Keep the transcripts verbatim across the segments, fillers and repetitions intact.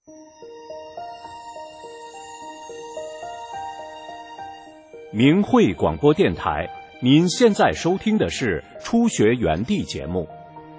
明慧广播电台，您现在收听的是初学园地节目。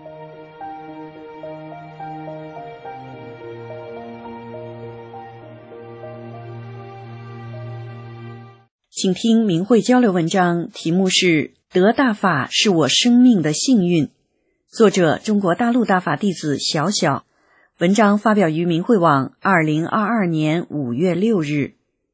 请听明慧交流文章，题目是得大法是我生命的幸运，作者中国大陆大法弟子小小，文章发表于明慧网二零二二年五月六日。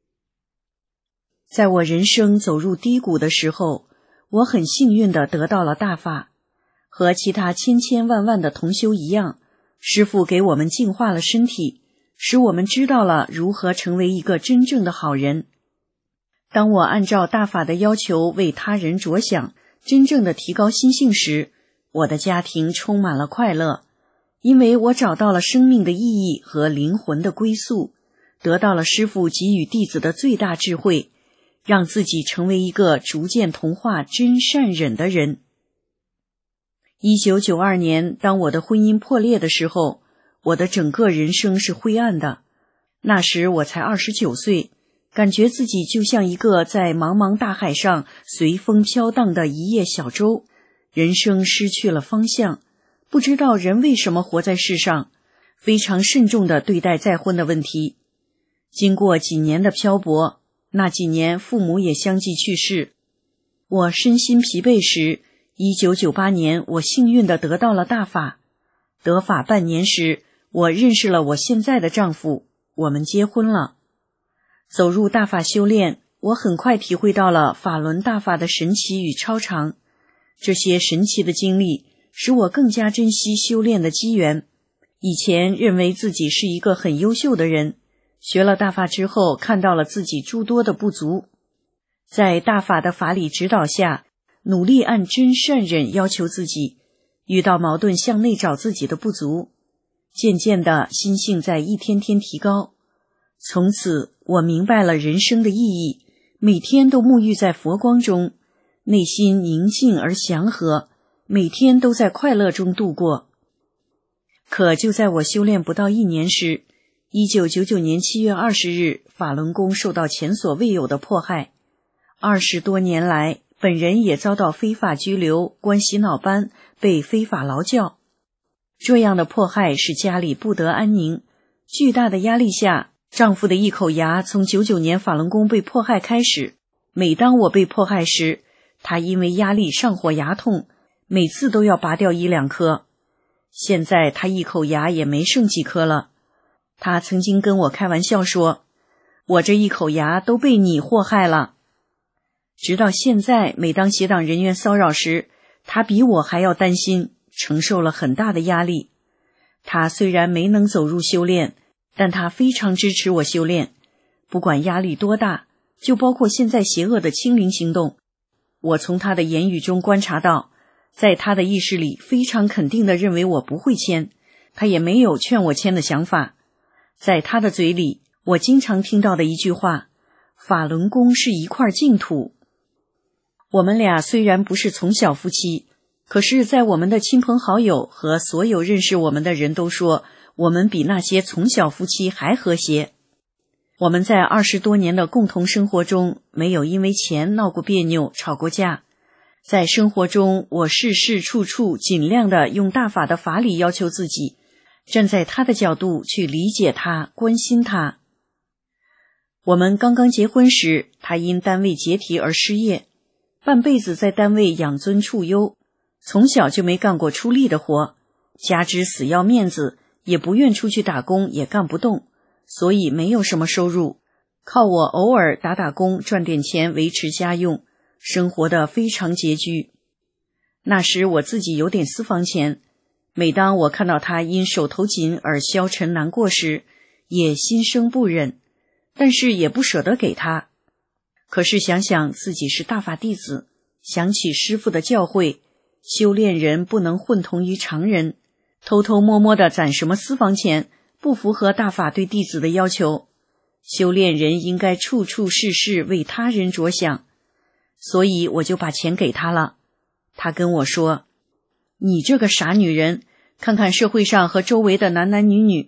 在我人生走入低谷的时候，我很幸运地得到了大法，和其他千千万万的同修一样，师父给我们净化了身体，使我们知道了如何成为一个真正的好人。当我按照大法的要求为他人着想，真正的提高心性时，我的家庭充满了快乐，因为我找到了生命的意义和灵魂的归宿，得到了师父给予弟子的最大智慧，让自己成为一个逐渐同化真善忍的人。一九九二年，当我的婚姻破裂的时候，我的整个人生是灰暗的。那时我才二十九岁，感觉自己就像一个在茫茫大海上随风飘荡的一叶小舟，人生失去了方向，不知道人为什么活在世上，非常慎重地对待再婚的问题。经过几年的漂泊，那几年父母也相继去世，我身心疲惫时，一九九八年我幸运地得到了大法。得法半年时，我认识了我现在的丈夫，我们结婚了。走入大法修炼，我很快体会到了法轮大法的神奇与超常，这些神奇的经历使我更加珍惜修炼的机缘。以前认为自己是一个很优秀的人，学了大法之后，看到了自己诸多的不足，在大法的法理指导下，努力按真善忍要求自己，遇到矛盾向内找自己的不足，渐渐的心性在一天天提高。从此我明白了人生的意义，每天都沐浴在佛光中，内心宁静而祥和，每天都在快乐中度过。可就在我修炼不到一年时，一九九九年七月二十日，法轮功受到前所未有的迫害。二十多年来，本人也遭到非法拘留、关洗脑班，被非法劳教。这样的迫害使家里不得安宁，巨大的压力下，丈夫的一口牙从九九年法轮功被迫害开始，每当我被迫害时，他因为压力上火牙痛，每次都要拔掉一两颗。现在他一口牙也没剩几颗了。他曾经跟我开玩笑说，我这一口牙都被你祸害了。直到现在，每当邪党人员骚扰时，他比我还要担心，承受了很大的压力。他虽然没能走入修炼，但他非常支持我修炼，不管压力多大，就包括现在邪恶的清零行动。我从他的言语中观察到，在他的意识里非常肯定地认为我不会签，他也没有劝我签的想法。在他的嘴里，我经常听到的一句话，法轮功是一块净土。我们俩虽然不是从小夫妻，可是在我们的亲朋好友和所有认识我们的人都说，我们比那些从小夫妻还和谐。我们在二十多年的共同生活中，没有因为钱闹过别扭、吵过架。在生活中，我事事处处尽量的用大法的法理要求自己，站在他的角度去理解他、关心他。我们刚刚结婚时，他因单位解体而失业，半辈子在单位养尊处优，从小就没干过出力的活，加之死要面子，也不愿出去打工，也干不动，所以没有什么收入，靠我偶尔打打工赚点钱维持家用，生活得非常拮据。那时我自己有点私房钱，每当我看到他因手头紧而消沉难过时，也心生不忍，但是也不舍得给他。可是想想自己是大法弟子，想起师父的教诲，修炼人不能混同于常人，偷偷摸摸地攒什么私房钱，不符合大法对弟子的要求。修炼人应该处处事事为他人着想，所以我就把钱给他了。他跟我说，你这个傻女人，看看社会上和周围的男男女女，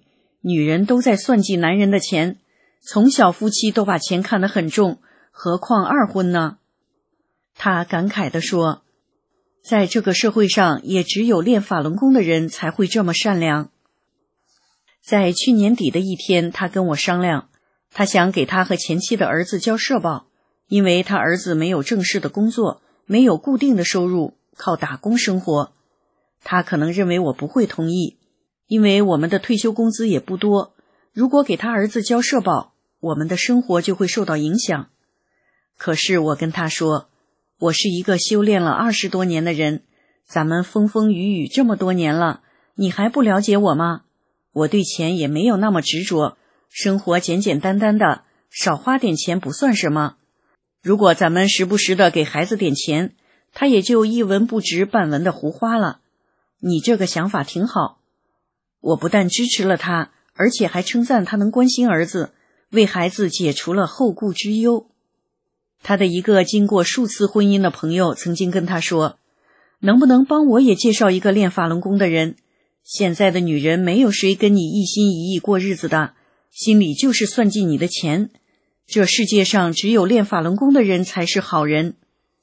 女人都在算计男人的钱，从小夫妻都把钱看得很重，何况二婚呢？他感慨地说，在这个社会上，也只有练法轮功的人才会这么善良。在去年底的一天，他跟我商量，他想给他和前妻的儿子交社保，因为他儿子没有正式的工作，没有固定的收入，靠打工生活。他可能认为我不会同意，因为我们的退休工资也不多，如果给他儿子交社保，我们的生活就会受到影响。可是我跟他说，我是一个修炼了二十多年的人，咱们风风雨雨这么多年了，你还不了解我吗？我对钱也没有那么执着，生活简简单单的，少花点钱不算什么。如果咱们时不时的给孩子点钱，他也就一文不值半文的胡花了。你这个想法挺好。我不但支持了他，而且还称赞他能关心儿子，为孩子解除了后顾之忧。他的一个经过数次婚姻的朋友曾经跟他说，能不能帮我也介绍一个练法轮功的人？现在的女人没有谁跟你一心一意过日子的，心里就是算计你的钱。这世界上只有练法轮功的人才是好人。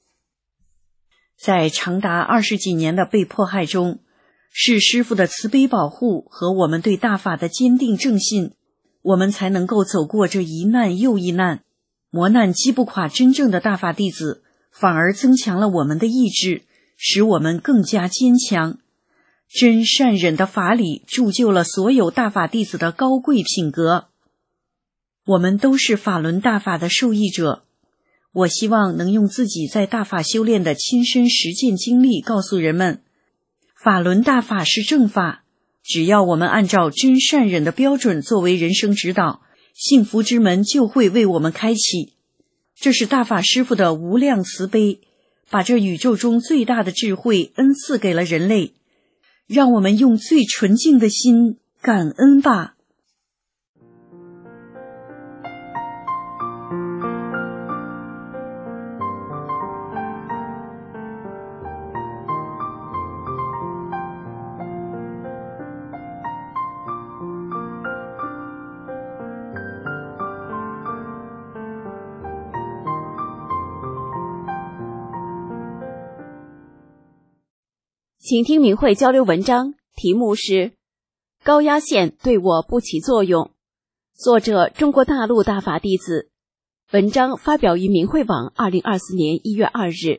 在长达二十几年的被迫害中，是师父的慈悲保护和我们对大法的坚定正信，我们才能够走过这一难又一难。磨难击不垮真正的大法弟子，反而增强了我们的意志，使我们更加坚强。真善忍的法理铸就了所有大法弟子的高贵品格。我们都是法轮大法的受益者。我希望能用自己在大法修炼的亲身实践经历告诉人们，法轮大法是正法，只要我们按照真善忍的标准作为人生指导，幸福之门就会为我们开启。这是大法师父的无量慈悲，把这宇宙中最大的智慧恩赐给了人类。让我们用最纯净的心感恩吧。 请听明慧交流文章，题目是高压线对我不起作用，作者中国大陆大法弟子，文章发表于明慧网二零二四年一月二日。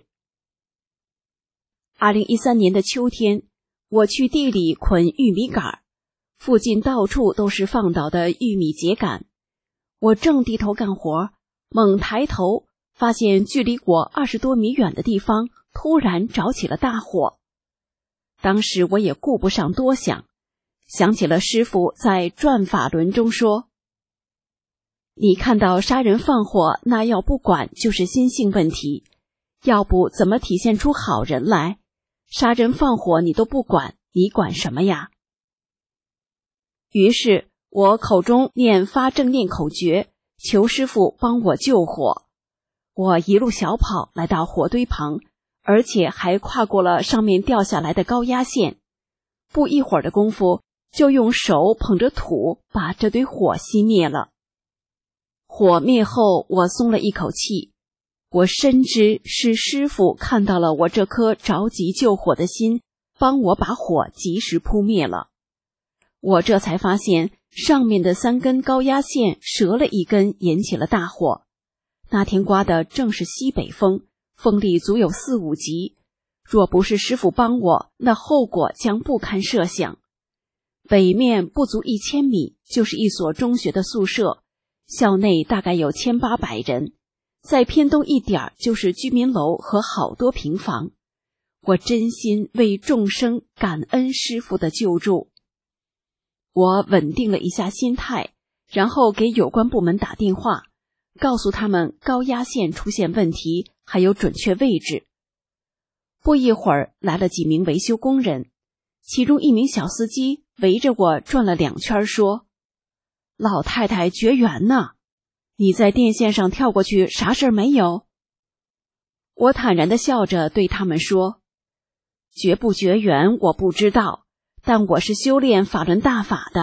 二零一三年的秋天，我去地里捆玉米杆，附近到处都是放倒的玉米秸秆。我正低头干活，猛抬头发现距离我二十多米远的地方突然着起了大火。当时我也顾不上多想，想起了师父在转法轮中说，你看到杀人放火，那要不管就是心性问题，要不怎么体现出好人来？杀人放火你都不管，你管什么呀？于是我口中念发正念口诀，求师父帮我救火。我一路小跑来到火堆旁，而且还跨过了上面掉下来的高压线，不一会儿的功夫，就用手捧着土把这堆火熄灭了。火灭后，我松了一口气，我深知是师父看到了我这颗着急救火的心，帮我把火及时扑灭了。我这才发现上面的三根高压线折了一根，引起了大火。那天刮的正是西北风，风力足有四五级，若不是师父帮我，那后果将不堪设想。北面不足一千米就是一所中学的宿舍，校内大概有千八百人，再偏东一点就是居民楼和好多平房。我真心为众生感恩师父的救助。我稳定了一下心态，然后给有关部门打电话，告诉他们高压线出现问题，还有准确位置。不一会儿来了几名维修工人，其中一名小司机围着我转了两圈，说：老太太绝缘呢，你在电线上跳过去啥事儿没有？我坦然地笑着对他们说：绝不绝缘我不知道，但我是修炼法轮大法的，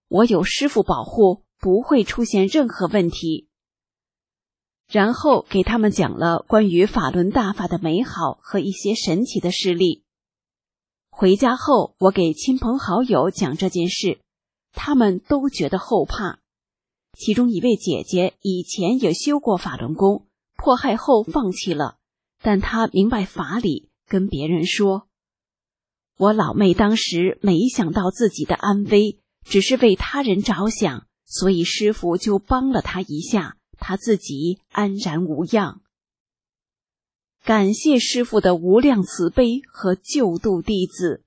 我有师父保护，不会出现任何问题。然后给他们讲了关于法轮大法的美好和一些神奇的事例。回家后，我给亲朋好友讲这件事，他们都觉得后怕。其中一位姐姐以前也修过法轮功，迫害后放弃了，但她明白法理，跟别人说：我老妹当时没想到自己的安危，只是为他人着想，所以师父就帮了她一下，她自己安然无恙。感谢师父的无量慈悲和救度弟子。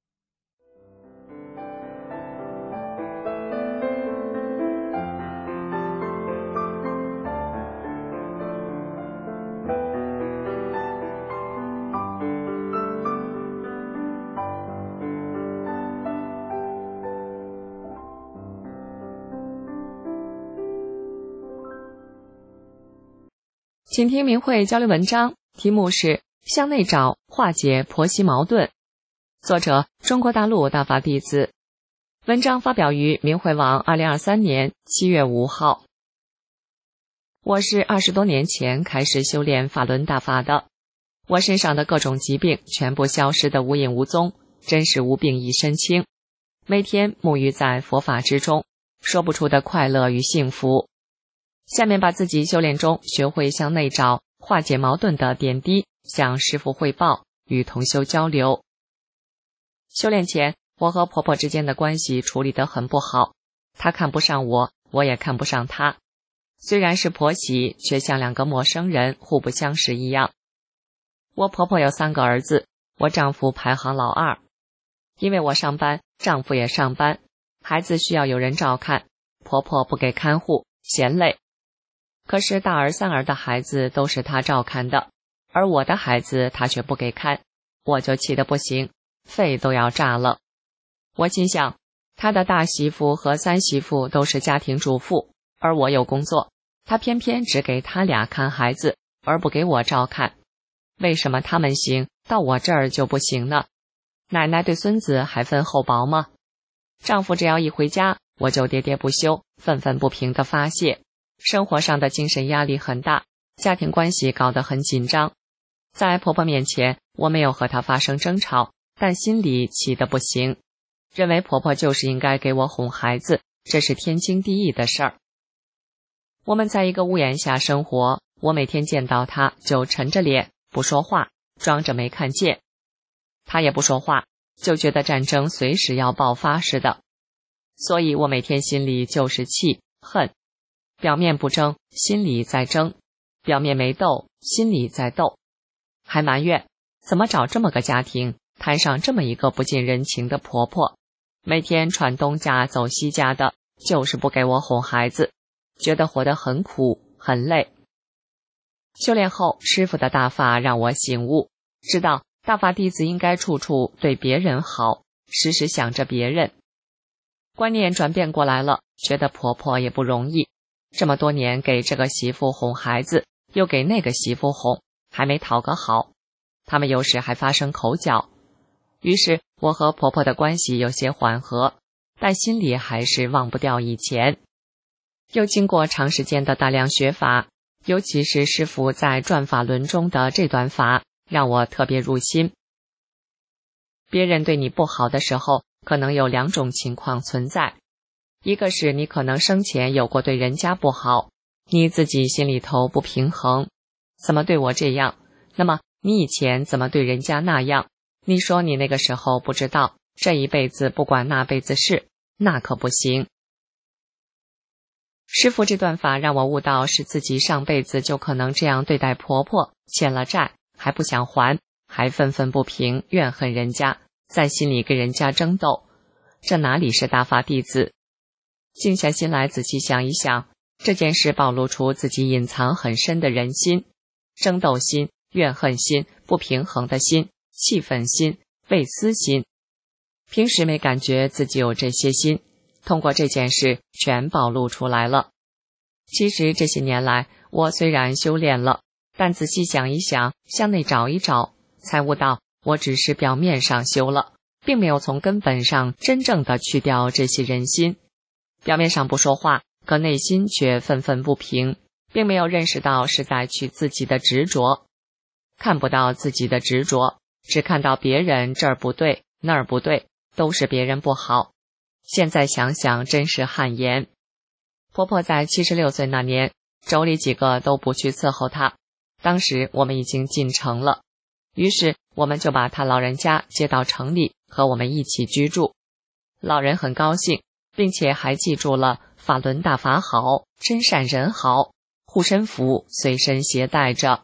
请听明慧交流文章，题目是向内找，化解婆媳矛盾，作者中国大陆大法弟子。文章发表于明慧网二零二三年七月五号。我是二十多年前开始修炼法轮大法的，我身上的各种疾病全部消失得无影无踪，真是无病一身轻。每天沐浴在佛法之中，说不出的快乐与幸福。下面把自己修炼中学会向内找、化解矛盾的点滴向师父汇报，与同修交流。修炼前，我和婆婆之间的关系处理得很不好，她看不上我，我也看不上她。虽然是婆媳，却像两个陌生人，互不相识一样。我婆婆有三个儿子，我丈夫排行老二。因为我上班，丈夫也上班，孩子需要有人照看，婆婆不给看护，嫌累。可是大儿三儿的孩子都是她照看的，而我的孩子她却不给看，我就气得不行，肺都要炸了。我心想，她的大媳妇和三媳妇都是家庭主妇，而我有工作，她偏偏只给他俩看孩子，而不给我照看。为什么他们行，到我这儿就不行呢？奶奶对孙子还分厚薄吗？丈夫只要一回家，我就喋喋不休，愤愤不平地发泄。生活上的精神压力很大，家庭关系搞得很紧张。在婆婆面前，我没有和她发生争吵，但心里气得不行，认为婆婆就是应该给我哄孩子，这是天经地义的事儿。我们在一个屋檐下生活，我每天见到她就沉着脸不说话，装着没看见。她也不说话，就觉得战争随时要爆发似的。所以我每天心里就是气恨，表面不争，心里在争；表面没斗，心里在斗。还埋怨怎么找这么个家庭，摊上这么一个不近人情的婆婆，每天传东家走西家的，就是不给我哄孩子，觉得活得很苦很累。修炼后，师父的大法让我醒悟，知道大法弟子应该处处对别人好，时时想着别人。观念转变过来了，觉得婆婆也不容易，这么多年给这个媳妇哄孩子，又给那个媳妇哄，还没讨个好，他们有时还发生口角。于是我和婆婆的关系有些缓和，但心里还是忘不掉以前。又经过长时间的大量学法，尤其是师父在转法轮中的这段法，让我特别入心。别人对你不好的时候，可能有两种情况存在，一个是你可能生前有过对人家不好，你自己心里头不平衡，怎么对我这样？那么你以前怎么对人家那样？你说你那个时候不知道，这一辈子不管那辈子事，那可不行。师父这段法让我悟到，是自己上辈子就可能这样对待婆婆，欠了债还不想还，还愤愤不平，怨恨人家，在心里跟人家争斗，这哪里是大法弟子？静下心来仔细想一想，这件事暴露出自己隐藏很深的人心，争斗心、怨恨心、不平衡的心、气愤心、畏私心。平时没感觉自己有这些心，通过这件事全暴露出来了。其实这些年来，我虽然修炼了，但仔细想一想，向内找一找，才悟到我只是表面上修了，并没有从根本上真正的去掉这些人心， 表面上不说话，可内心却愤愤不平，并没有认识到是在取自己的执着，看不到自己的执着，只看到别人这儿不对那儿不对，都是别人不好。现在想想真是汗颜。婆婆在七十六岁那年，妯娌几个都不去伺候她，当时我们已经进城了，于是我们就把她老人家接到城里和我们一起居住。老人很高兴，并且还记住了法轮大法好，真善人好，护身符随身携带着。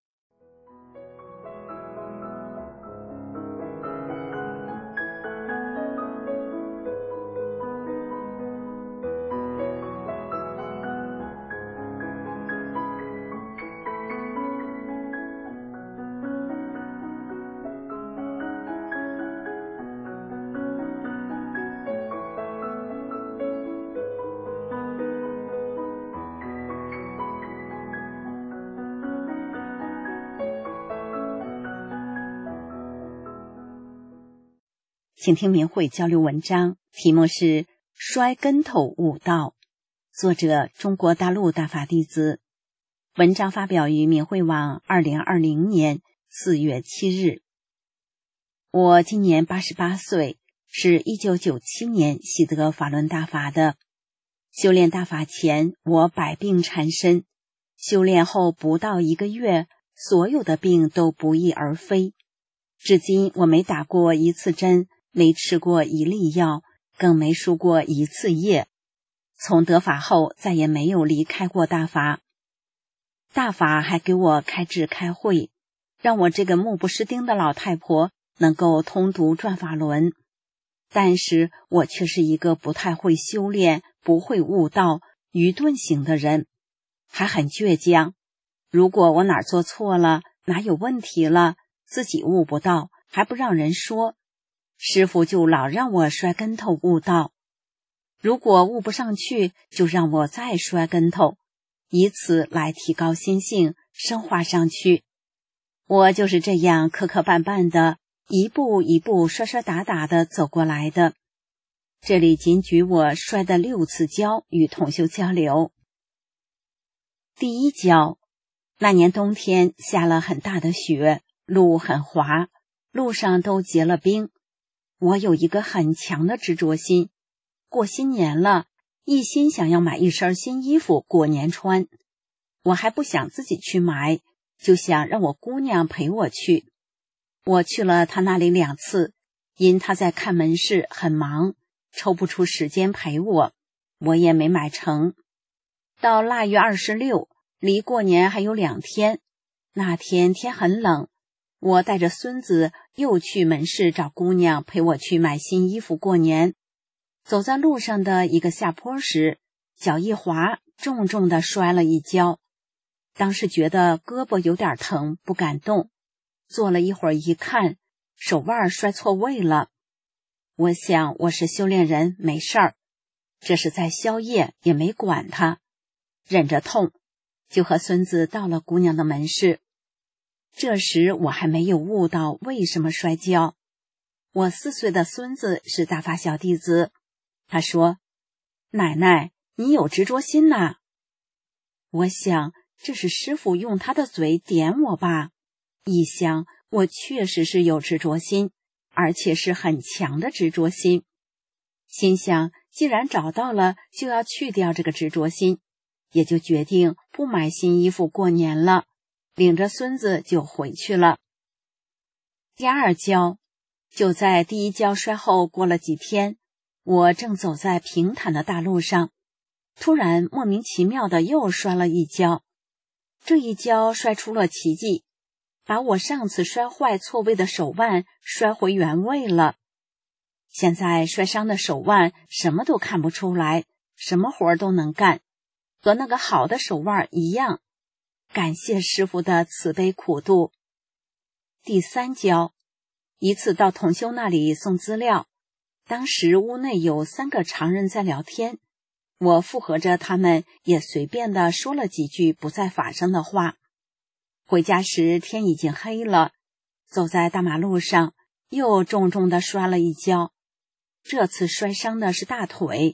请听明慧交流文章，题目是摔跟头悟道，作者中国大陆大法弟子。文章发表于明慧网二零二零年四月七日。我今年八十八岁，是一九九七年习得法轮大法的。修炼大法前，我百病缠身，修炼后不到一个月，所有的病都不翼而飞。至今我没打过一次针，没吃过一粒药，更没输过一次液。从得法后再也没有离开过大法。大法还给我开智开慧，让我这个目不识丁的老太婆能够通读转法轮。但是我却是一个不太会修炼、不会悟道、愚钝型的人，还很倔强。如果我哪儿做错了，哪有问题了，自己悟不到，还不让人说，师父就老让我摔跟头悟道。如果悟不上去，就让我再摔跟头，以此来提高心性，升华上去。我就是这样磕磕绊绊的，一步一步摔摔打打的走过来的。这里仅举我摔的六次跤与同修交流。第一跤，那年冬天下了很大的雪，路很滑，路上都结了冰。我有一个很强的执着心，过新年了，一心想要买一身新衣服过年穿。我还不想自己去买，就想让我姑娘陪我去。我去了她那里两次，因她在看门市很忙，抽不出时间陪我，我也没买成。到腊月二十六，离过年还有两天，那天天很冷，我带着孙子又去门市找姑娘陪我去买新衣服过年。走在路上的一个下坡时，脚一滑，重重地摔了一跤。当时觉得胳膊有点疼，不敢动。坐了一会儿一看，手腕摔错位了。我想我是修炼人，没事儿，这是在宵夜，也没管他，忍着痛，就和孙子到了姑娘的门市。这时我还没有悟到为什么摔跤。我四岁的孙子是大法小弟子，他说：“奶奶，你有执着心呐。”我想这是师父用他的嘴点我吧。一想，我确实是有执着心，而且是很强的执着心。心想，既然找到了，就要去掉这个执着心，也就决定不买新衣服过年了，领着孙子就回去了。第二跤，就在第一跤摔后过了几天，我正走在平坦的大路上，突然莫名其妙的又摔了一跤。这一跤摔出了奇迹，把我上次摔坏错位的手腕摔回原位了。现在摔伤的手腕什么都看不出来，什么活都能干，和那个好的手腕一样。感谢师父的慈悲苦度。第三跤，一次到同修那里送资料，当时屋内有三个常人在聊天，我附和着他们，也随便的说了几句不在法上的话。回家时天已经黑了，走在大马路上又重重的摔了一跤。这次摔伤的是大腿，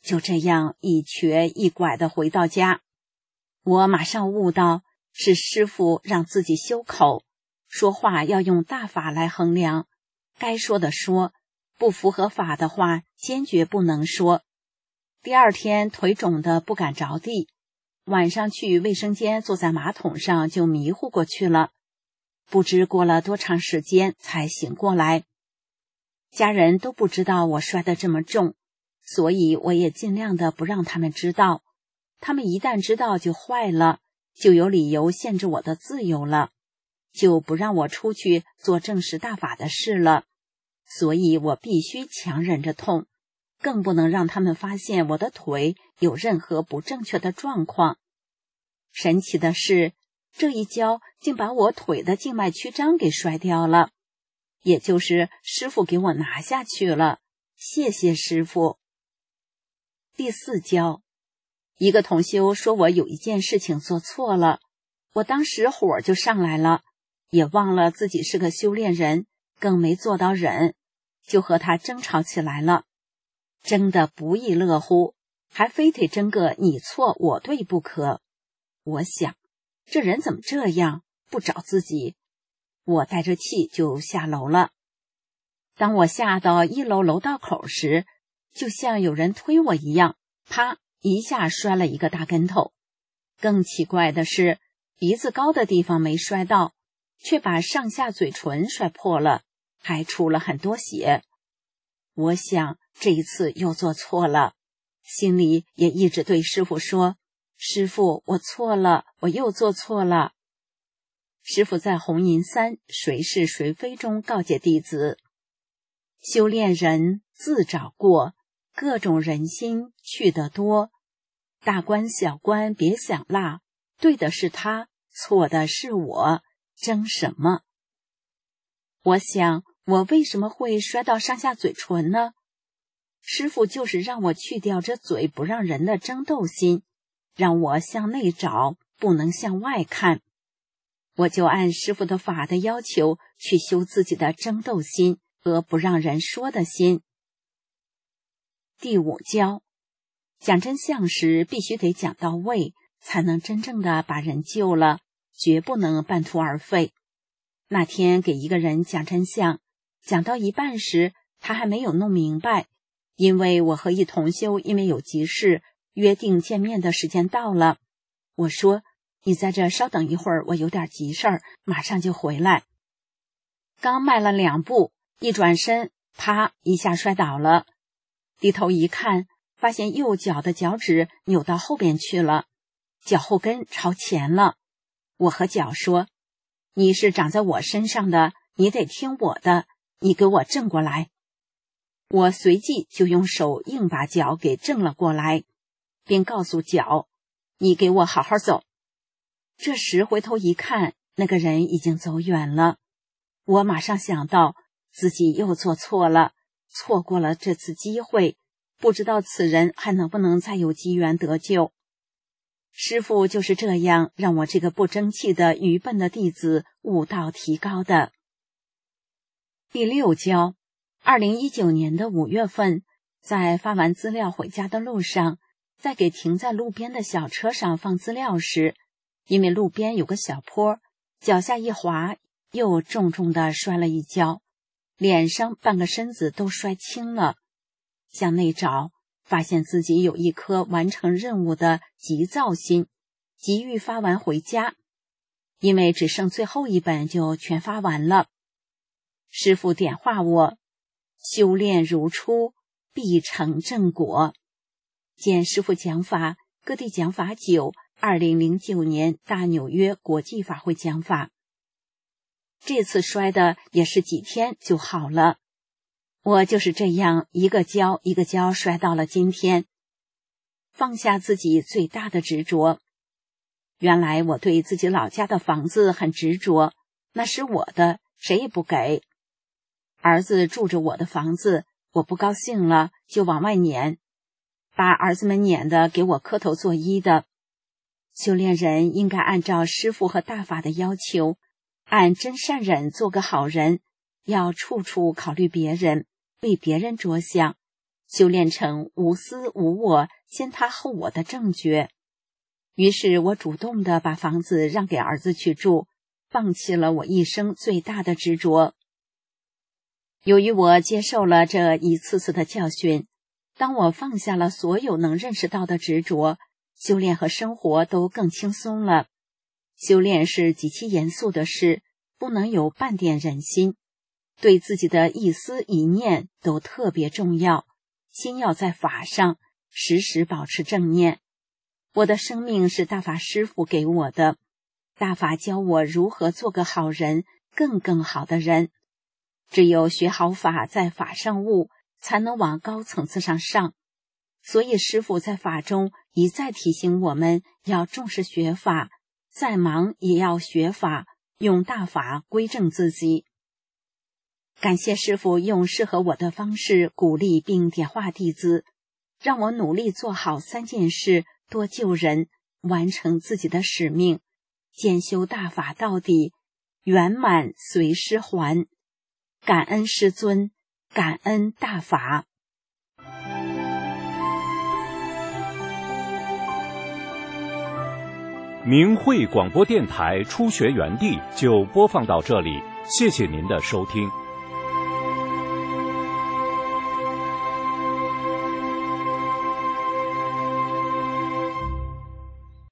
就这样一瘸一拐地回到家。我马上悟到，是师父让自己修口，说话要用大法来衡量，该说的说，不符合法的话坚决不能说。第二天腿肿得不敢着地，晚上去卫生间坐在马桶上就迷糊过去了，不知过了多长时间才醒过来。家人都不知道我摔得这么重，所以我也尽量的不让他们知道，他们一旦知道就坏了，就有理由限制我的自由了，就不让我出去做正实大法的事了，所以我必须强忍着痛，更不能让他们发现我的腿有任何不正确的状况。神奇的是，这一跤竟把我腿的静脉曲张给摔掉了，也就是师父给我拿下去了，谢谢师父。第四跤，一个同修说我有一件事情做错了，我当时火就上来了，也忘了自己是个修炼人，更没做到忍，就和他争吵起来了，争得不亦乐乎，还非得争个你错我对不可。我想，这人怎么这样，不找自己？我带着气就下楼了。当我下到一楼楼道口时，就像有人推我一样，啪一下摔了一个大跟头。更奇怪的是，鼻子高的地方没摔到，却把上下嘴唇摔破了，还出了很多血。我想这一次又做错了，心里也一直对师父说，师父，我错了，我又做错了。师父在红银三谁是谁非中告诫弟子，修炼人自找过，各种人心去得多，大官小官别想落，对的是他，错的是我，争什么？我想，我为什么会摔到上下嘴唇呢？师父就是让我去掉这嘴不让人的争斗心，让我向内找，不能向外看。我就按师父的法的要求去修自己的争斗心和不让人说的心。第五教，讲真相时必须得讲到位，才能真正的把人救了，绝不能半途而废。那天给一个人讲真相，讲到一半时，他还没有弄明白，因为我和一同修因为有急事，约定见面的时间到了。我说，你在这稍等一会儿，我有点急事儿，马上就回来。刚迈了两步，一转身，啪一下摔倒了。低头一看，发现右脚的脚趾扭到后边去了，脚后跟朝前了。我和脚说，你是长在我身上的，你得听我的，你给我正过来。我随即就用手硬把脚给正了过来，并告诉脚，你给我好好走。这时回头一看，那个人已经走远了。我马上想到自己又做错了，错过了这次机会，不知道此人还能不能再有机缘得救。师父就是这样让我这个不争气的愚笨的弟子悟道提高的。第六教，二零一九年的五月份，在发完资料回家的路上，在给停在路边的小车上放资料时，因为路边有个小坡，脚下一滑，又重重地摔了一跤，脸上半个身子都摔青了。向内找，发现自己有一颗完成任务的急躁心，急于发完回家，因为只剩最后一本就全发完了。师父点化我，修炼如初，必成正果。见师父讲法，各地讲法九，二零零九年大纽约国际法会讲法。这次摔的也是几天就好了。我就是这样一个跤一个跤摔到了今天，放下自己最大的执着。原来我对自己老家的房子很执着，那是我的，谁也不给。儿子住着我的房子，我不高兴了就往外撵，把儿子们撵的给我磕头作揖的。修炼人应该按照师父和大法的要求，按真善忍做个好人，要处处考虑别人，为别人着想， 修炼成无私无我、先他后我的正觉。于是我主动地把房子让给儿子去住，放弃了我一生最大的执着。由于我接受了这一次次的教训，当我放下了所有能认识到的执着，修炼和生活都更轻松了。修炼是极其严肃的事，不能有半点忍心，对自己的一思一念都特别重要，心要在法上，时时保持正念。我的生命是大法师父给我的，大法教我如何做个好人，更更好的人。只有学好法，在法上悟，才能往高层次上上。所以师父在法中一再提醒我们要重视学法，再忙也要学法，用大法归正自己。感谢师父用适合我的方式鼓励并点化弟子，让我努力做好三件事，多救人，完成自己的使命，兼修大法到底，圆满随师还。感恩师尊，感恩大法。 明慧广播电台初学园地就播放到这里，谢谢您的收听。